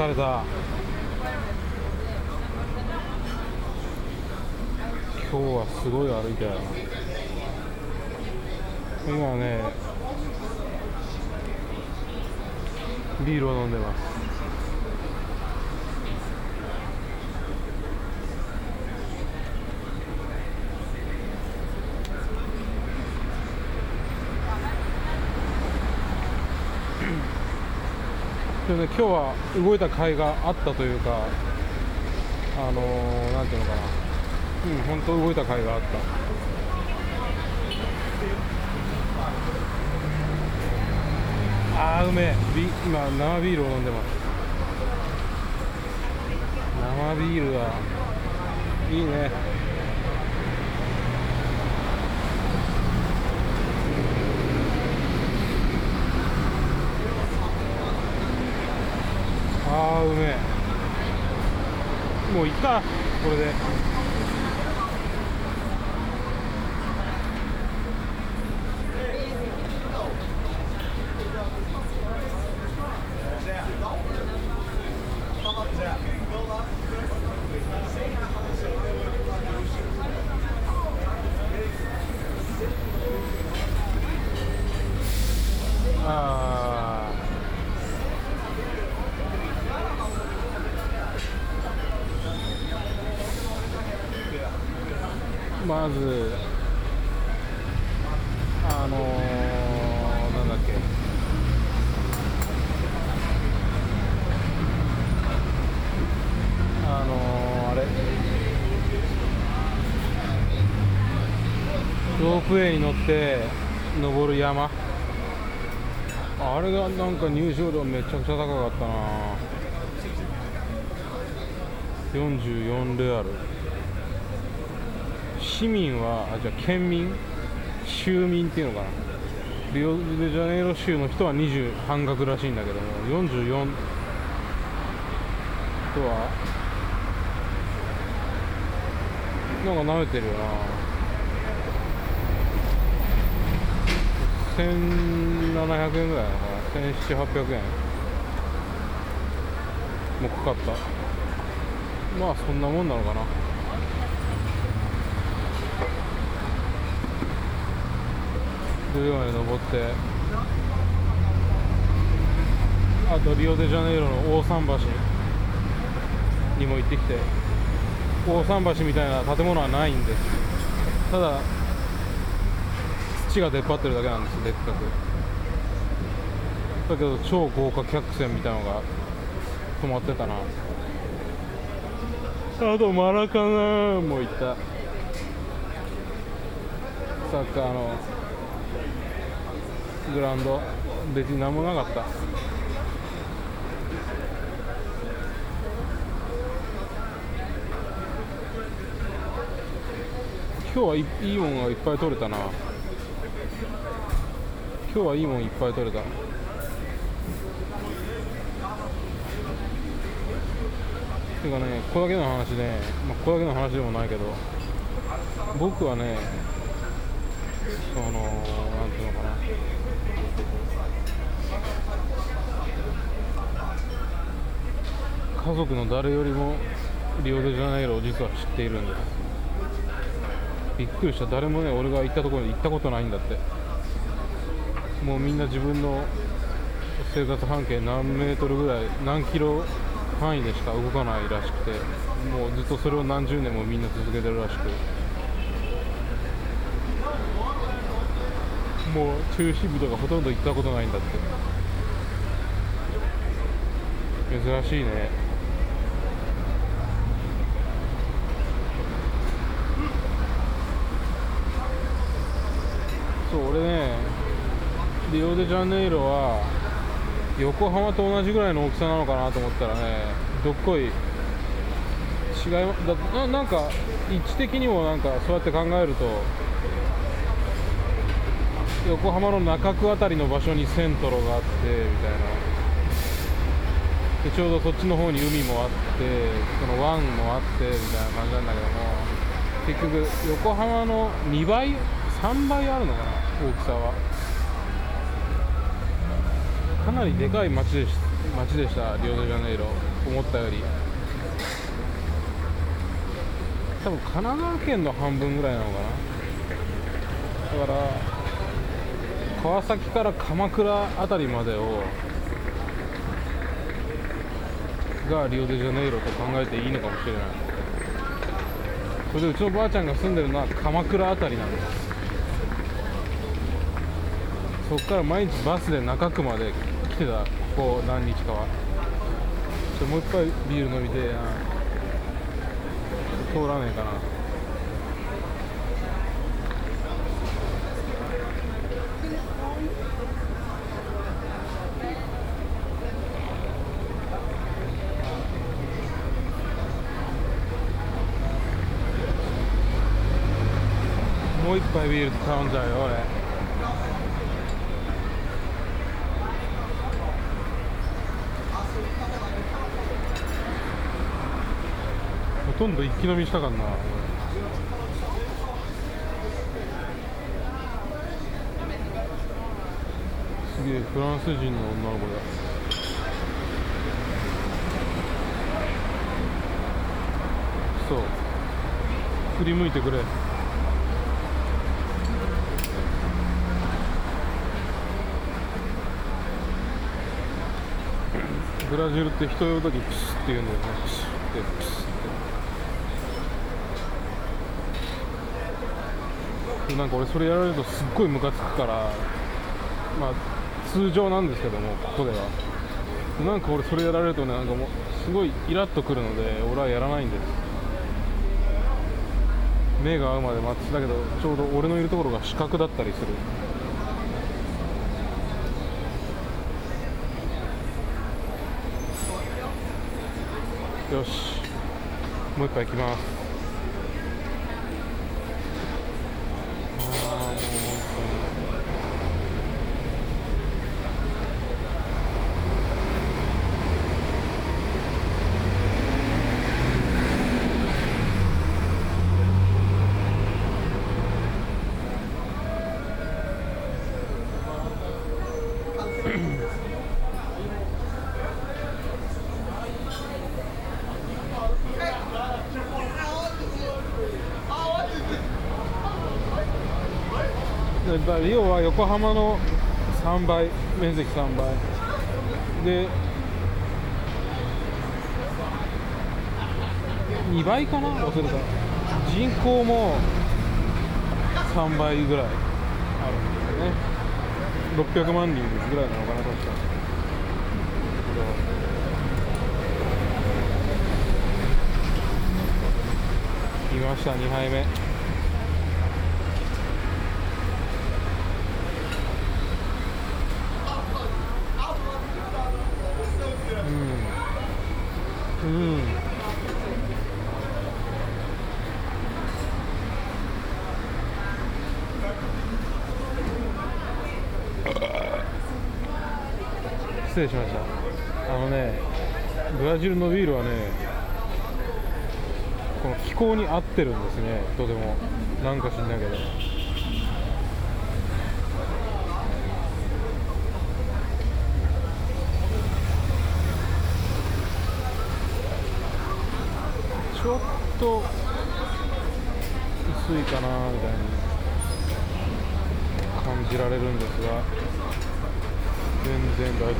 れた。今日はすごい歩いたよ。今ねビールを飲んでます。でもね、今日は動いた甲斐があったというか、なんていうのかな、本当動いた甲斐があった。うめえ。今生ビールを飲んでます。生ビールはいいね。うめえ。もういっかこれで。まずなんだっけ、あれロープウェイに乗って登る山、あれがなんか入場料めちゃくちゃ高かったな。44レアル。市民はじゃあ県民、州民っていうのかな。リオデジャネイロ州の人は20半額らしいんだけども、44とはなんか舐めてるよな。1700円ぐらいなのかな、1700、800円もかかった。まあそんなもんなのかな。上まで登って、あとリオデジャネイロの大桟橋にも行ってきて、大桟橋みたいな建物はないんです。ただ土が出っ張ってるだけなんです。でっかくだけど超豪華客船みたいなのが止まってたな。あとマラカナも行った。サッカーのグラウンド、別に何もなかった。今日はいいもんがいっぱい取れたな。今日はいいもんいっぱい取れた。てかね、ここだけの話ね、ここだけの話でもないけど、僕はね、なんていうのかな、家族の誰よりもリオデジャネイロを実は知っているんです。びっくりした。誰もね、俺が行ったところに行ったことないんだって。もうみんな自分の生活半径何メートルぐらい、何キロ範囲でしか動かないらしくて、もうずっとそれを何十年もみんな続けてるらしく、もう中心部とかほとんど行ったことないんだって。珍しいね。そう、俺ね、リオデジャネイロは横浜と同じぐらいの大きさなのかなと思ったらね、どっこい違いなんか位置的にもなんかそうやって考えると、横浜の中区あたりの場所にセントロがあってみたいな。でちょうどそっちの方に海もあって、その湾もあってみたいな感じなんだけども、結局横浜の2倍3倍あるのかな、大きさは。かなりでかい街でしたリオデジャネイロ。 思ったより。多分神奈川県の半分ぐらいなのかな。だから川崎から鎌倉あたりまでをがリオデジャネイロと考えていいのかもしれない。それでうちのばあちゃんが住んでるのは鎌倉あたりなんです。そこから毎日バスで中区まで来てた、ここ何日かは。もう一杯ビール飲みてえな。通らねえかな。もう一杯ビール頼んじゃうよ俺。ほとんど一気飲みしたかんな。すげえフランス人の女の子だ。そう振り向いてくれ。ブラジルって人呼ぶときプシって言うんだよね。プシってプシって。なんか俺それやられるとすっごいムカつくから、まあ通常なんですけども、ここではなんか俺それやられるとね、なんかもうすごいイラッとくるので俺はやらないんです。目が合うまで待ってたけど、ちょうど俺のいるところが死角だったりする。よし、もう一杯いきます。リオは横浜の3倍、面積3倍で2倍かな、忘れた。人口も3倍ぐらいあるんですね。600万人ぐらいなのかな、確か。来ました、2杯目。失礼しました。ブラジルのビールはね、この気候に合ってるんですね、とても。なんか知んないけど。ちょっと薄いかなみたいに感じられるんですが、全然大丈夫。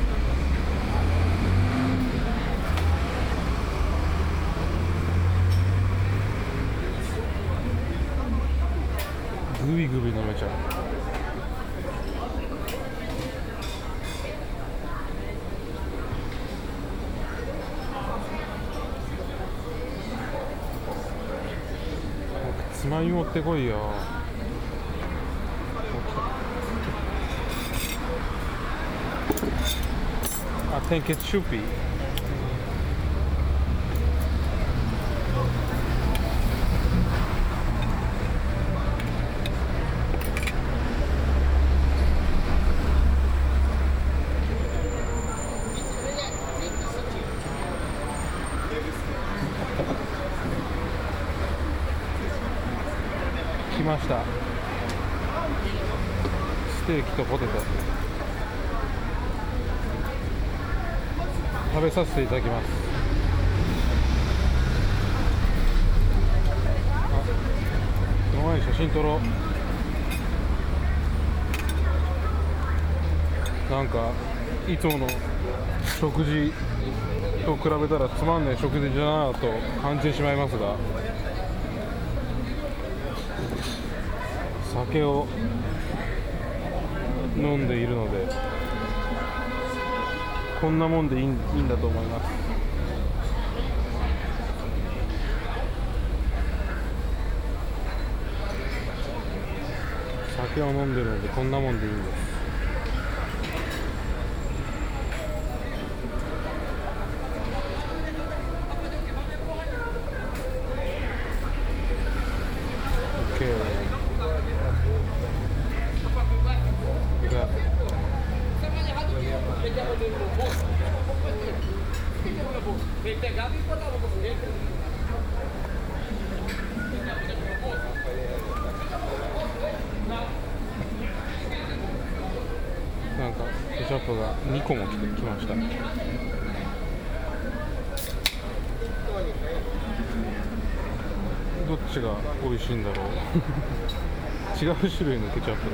グビグビ飲めちゃう。つまみ持ってこいよ。I think it should be. 来ました。ステーキとポテト。 食べさせていただきます。その前に写真撮ろう。なんかいつもの食事と比べたらつまんない食事じゃなと感じてしまいますが、酒を飲んでいるのでこんなもんでいいんだと思います。酒を飲んでるのでこんなもんでいいんです。なんかケチャップが2個も来ました。どっちが美味しいんだろう違う種類のケチャップだ。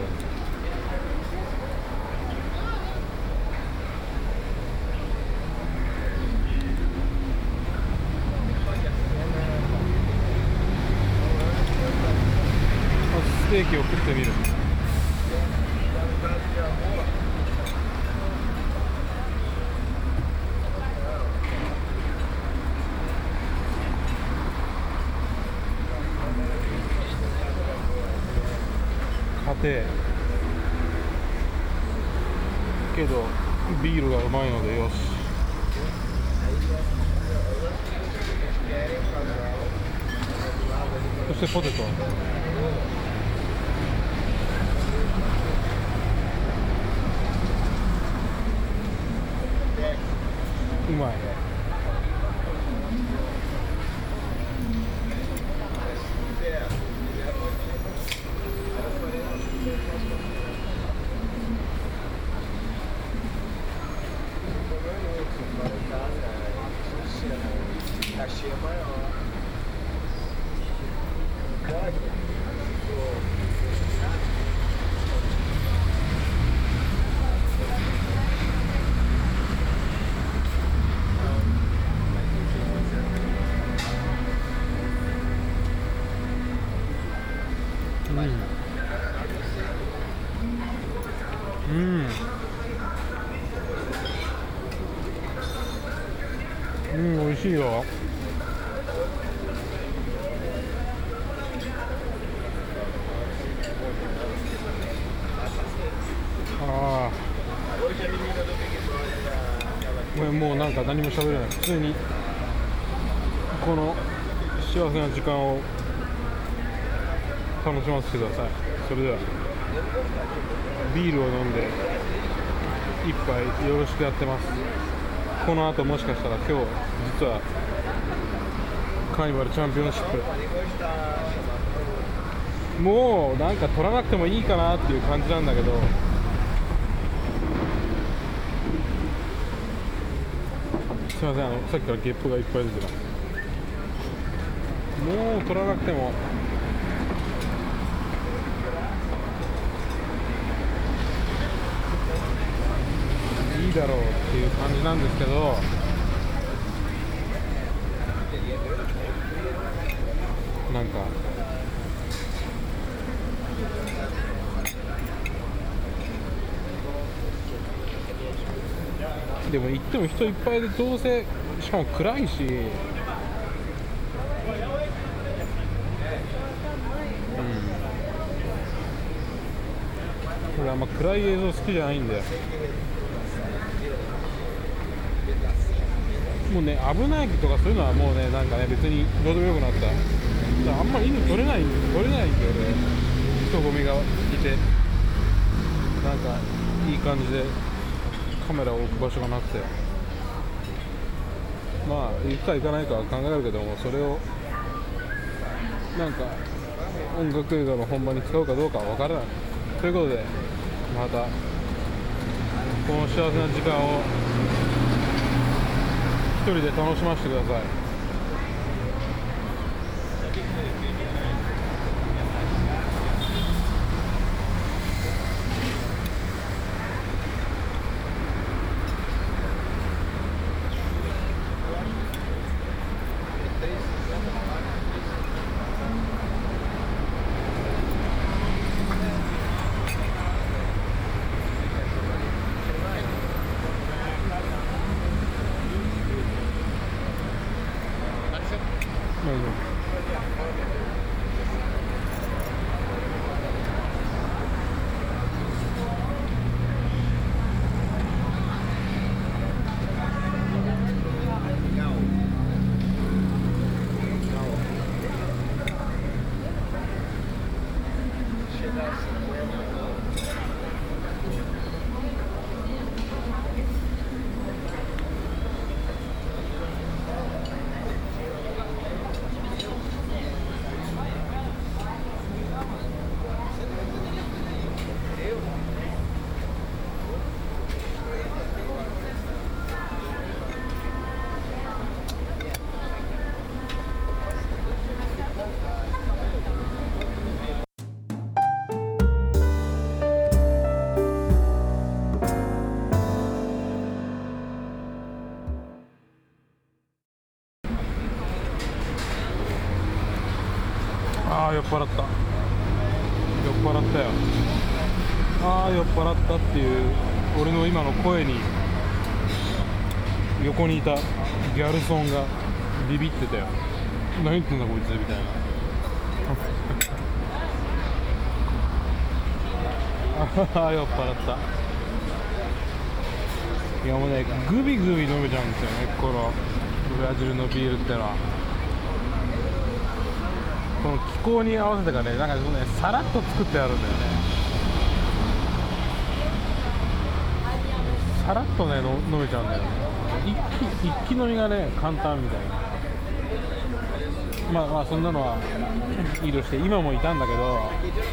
ステーキを食ってみる。けどビールがうまいのでよし。そしてポテト、うまい。美味しいよ。もうなんか何も喋れない。普通にこの幸せな時間を楽しませてください。それではビールを飲んで一杯よろしくやってます。この後もしかしたら今日実はカーニバルチャンピオンシップもうなんか取らなくてもいいかなっていう感じなんだけど、すいません、さっきからゲップがいっぱい出てます。もう取らなくてもいいだろうっていう感じなんですけど、なんかでも行っても人いっぱいで、どうせしかも暗いし、俺あんま暗い映像好きじゃないんだよ。もうね、危ないとかそういうのはもうね、なんかね、別にどうでもよくなった。あんまり犬撮れないんだよね。人混みがいて、なんかいい感じでカメラを置く場所がなくて、まあ行くか行かないかは考えるけども、それをなんか音楽映画の本番に使うかどうかは分からない。ということで、またこの幸せな時間を人で楽しませてください。酔っ払ったよ。酔っ払ったっていう俺の今の声に横にいたギャルソンがビビってたよ。何言ってんだこいつみたいな酔っ払った。いやもうね、グビグビ飲めちゃうんですよね、このブラジルのビールってのは。この気候に合わせてかね、なんかね、さらっと作ってあるんだよね。さらっとね、飲めちゃうんだよね。一気飲みがね、簡単みたいな。まあそんなのはいいとして、今もいたんだけど、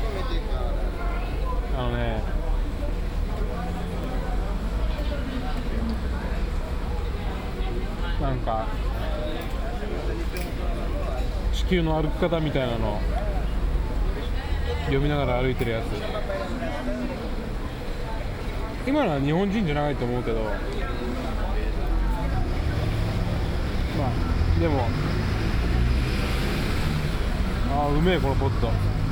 なんか地球の歩き方みたいなの読みながら歩いてるやつ。今のは日本人じゃないと思うけど、まあでもうめえこのポット。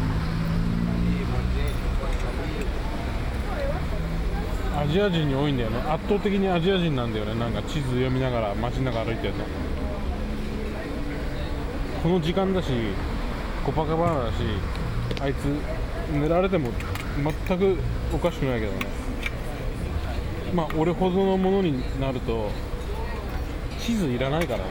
アジア人に多いんだよね。圧倒的にアジア人なんだよね。なんか地図読みながら街の中歩いてると、この時間だしコパカバナだし、あいつ狙われても全くおかしくないけどね。まあ俺ほどのものになると地図いらないからね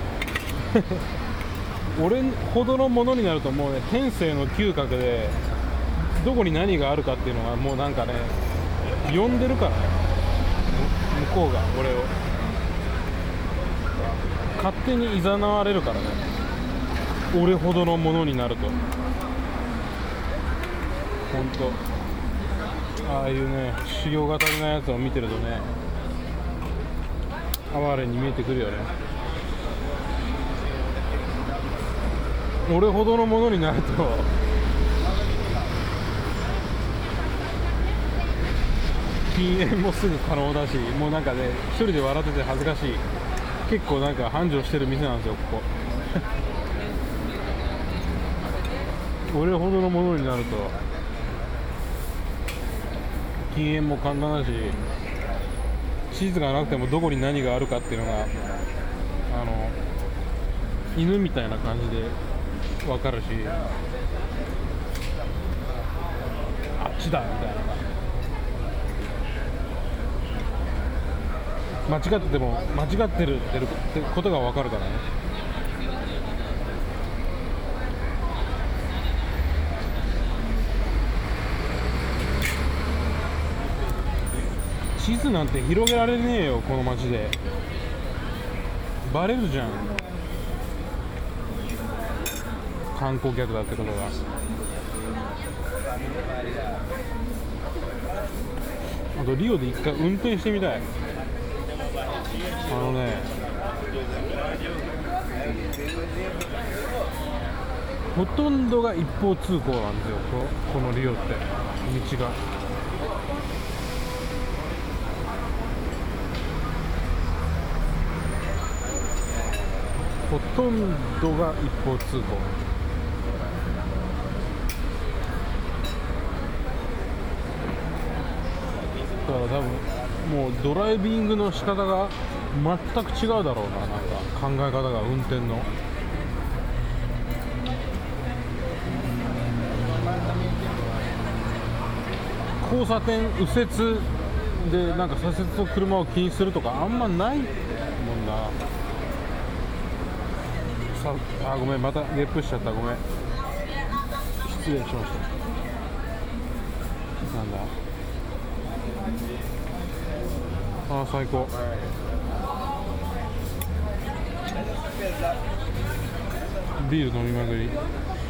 俺ほどのものになるともうね、天性の嗅覚でどこに何があるかっていうのがもうなんかね、呼んでるからね、向こうが俺を勝手に誘われるからね、俺ほどのものになると。ほんとああいうね、修行が足りないやつを見てるとね、哀れに見えてくるよね。俺ほどのものになると禁煙もすぐ可能だし、もうなんかね、一人で笑ってて恥ずかしい。結構なんか繁盛してる店なんですよ、ここ俺ほどのものになると禁煙も簡単だし、地図がなくてもどこに何があるかっていうのが犬みたいな感じで分かるし、あっちだみたいな、間違ってても間違ってるってことが分かるからね。地図なんて広げられねえよこの街で。バレるじゃん、観光客だってことが。あとリオで一回運転してみたい。 ほとんどが一方通行なんですよ、このリオって道が。ほとんどが一方通行。だから多分もうドライビングの仕方が全く違うだろうな、なんか考え方が、運転の。交差点右折でなんか左折の車を気にするとかあんまないもんな。ごめん、またゲップしちゃった、ごめん、失礼しました。なんだ、最高。ビール飲みまくり。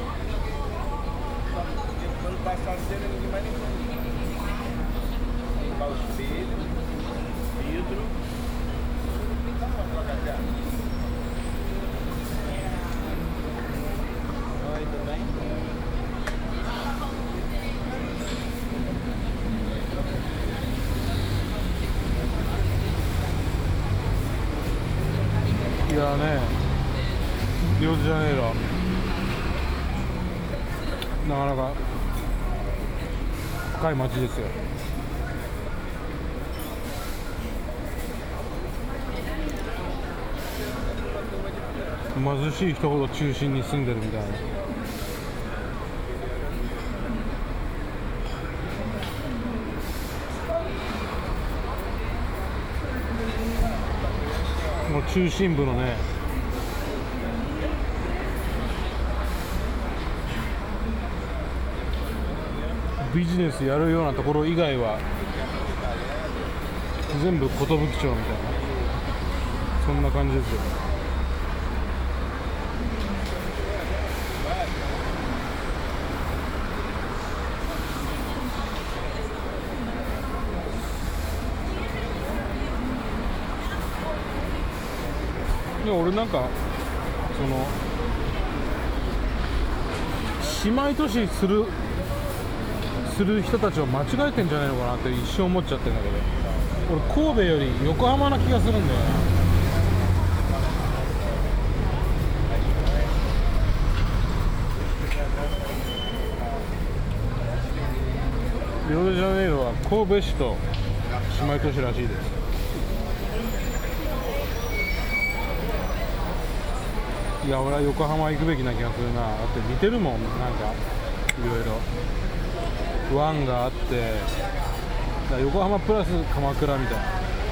いやね、リオデジャネイロなかなか深い街ですよ。貧しい人ほど中心に住んでるみたいな。もう中心部のね、ビジネスやるようなところ以外は全部寿町みたいな、そんな感じですよ。で俺なんかその姉妹都市する人たちを間違えてんじゃないのかなって一瞬思っちゃってるんだけど、俺神戸より横浜な気がするんだよな。リオデジャネイロは神戸市と姉妹都市らしいです。いや、俺は横浜行くべきな気がするな。だって似てるもん、なんかいろいろ湾があって、横浜プラス鎌倉みたいな、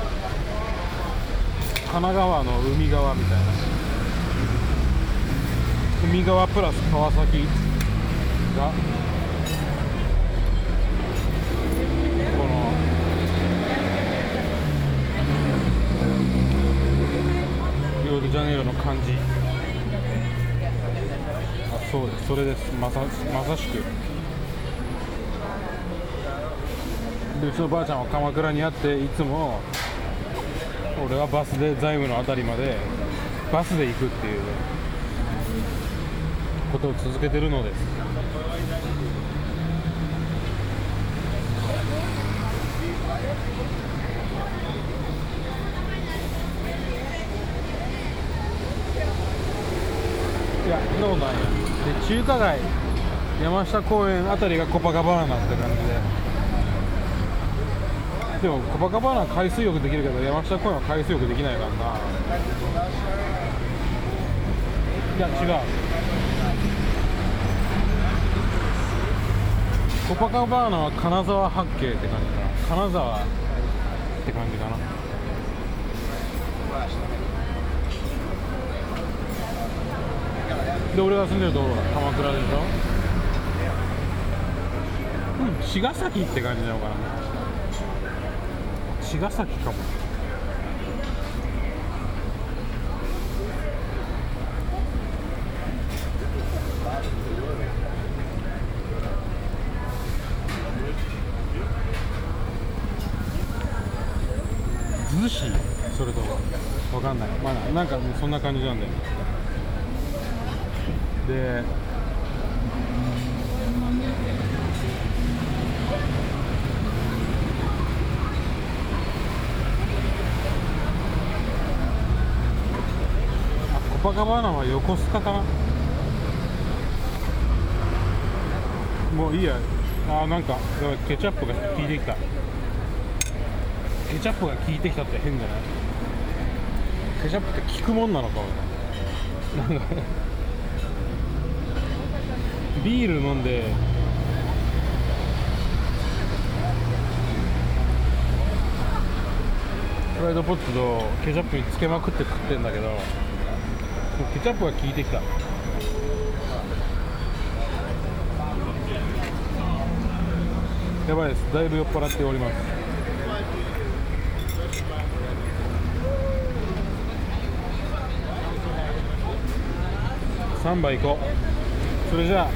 神奈川の海側みたいな、海側プラス川崎がこのリオデジャネイロの感じ。そうです、それです。まさしく。でうちのばあちゃんは鎌倉にあって、いつも俺はバスで財務のあたりまでバスで行くっていうことを続けてるのです。いや、そんなことないよ。で中華街、山下公園あたりがコパカバーナって感じで、でもコパカバーナは海水浴できるけど山下公園は海水浴できないからな。いや違う、コパカバーナは金沢八景って感じかな。金沢って感じかな。で俺が住んでるところが鎌倉でしょ。茅ヶ崎って感じなのかな。茅ヶ崎かも。逗子、それともわかんない。まあなんかそんな感じなんだよ。 でコパカバーナは横須賀かな。もういいや。なんかケチャップが効いてきた。ケチャップが効いてきたって変じゃない？ケチャップって効くもんなのかなんかビール飲んでフライドポテトとケチャップにつけまくって食ってんだけど、ケチャップが効いてきた。やばいです。だいぶ酔っ払っております。3杯行こう。それじゃあ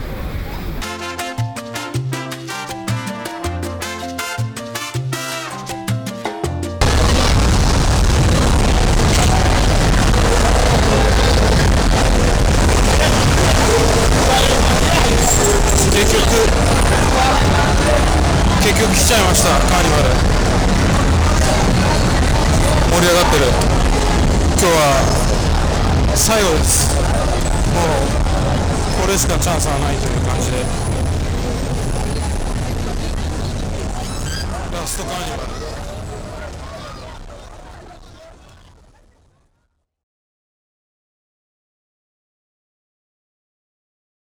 結局来ちゃいました。カーニバル盛り上がってる。今日は最後です。もうこれしかチャンスはないという感じで、ラストカーニバル。